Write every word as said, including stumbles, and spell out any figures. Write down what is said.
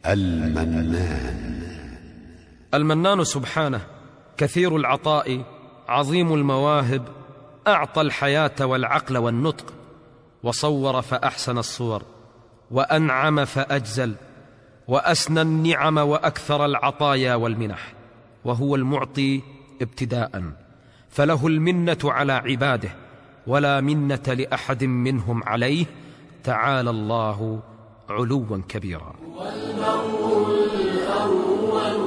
المنان. المنان سبحانه كثير العطاء عظيم المواهب، أعطى الحياة والعقل والنطق، وصور فأحسن الصور، وأنعم فأجزل، وأسنى النعم وأكثر العطايا والمنح، وهو المعطي ابتداء، فله المنة على عباده، ولا منة لأحد منهم عليه، تعالى الله علوا كبيرا. والمرء الأول